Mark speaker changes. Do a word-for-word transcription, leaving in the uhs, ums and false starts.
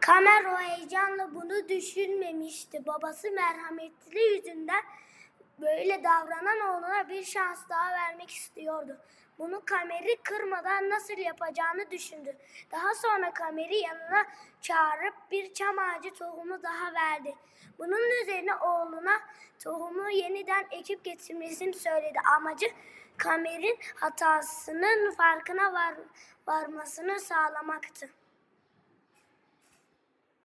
Speaker 1: Kamer o heyecanla bunu düşünmemişti. Babası merhametli yüzünden böyle davranan oğluna bir şans daha vermek istiyordu. Bunu Kamer'i kırmadan nasıl yapacağını düşündü. Daha sonra Kamer'i yanına çağırıp bir çam ağacı tohumu daha verdi. Bunun üzerine oğluna tohumu yeniden ekip getirmesini söyledi. Amacı Kamer'in hatasının farkına var, varmasını sağlamaktı.